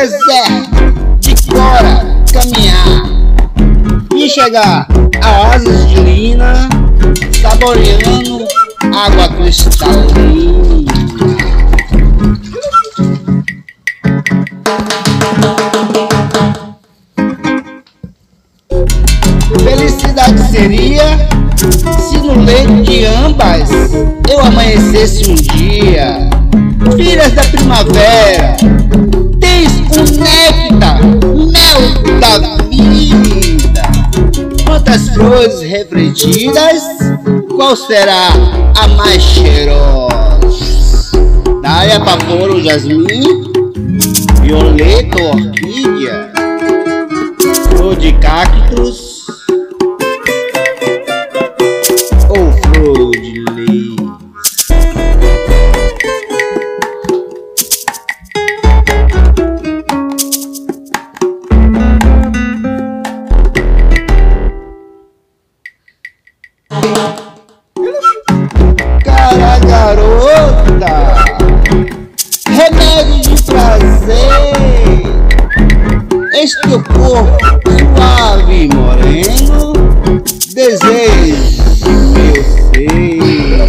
deserto de Cora caminhar e chegar a oásis de Lina, saboreando água cristalina. Felicidade seria se no leito de ambas eu amanhecesse um dia. Filhas da primavera, tens um néctar, mel da vida. Quantas flores refletidas, qual será a mais cheirosa? Dália, paporo, jasmim, violeta, orquídea, flor de cactus ou flor de lis? Cara, garota, remédio de prazer, este teu corpo suave e moreno, desejo meu ser.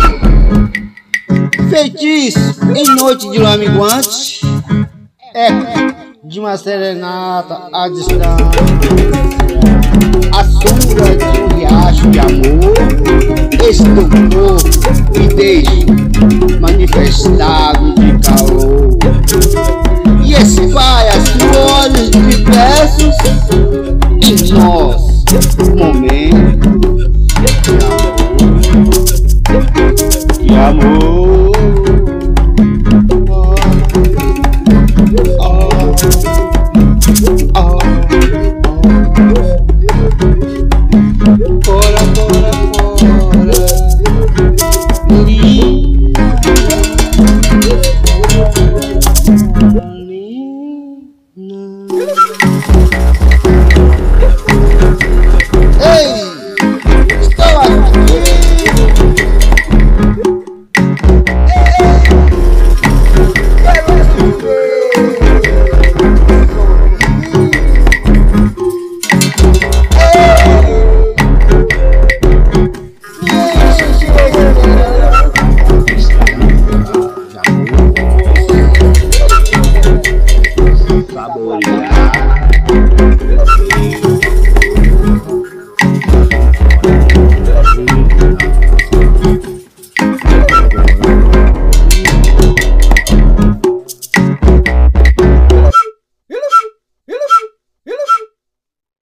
Feitiço em noite de lua minguante, eco de uma serenata à distância, a sombra de um riacho de amor, estupor e deixo manifestado de calor, e espalha flores diversos em nosso momento de amor.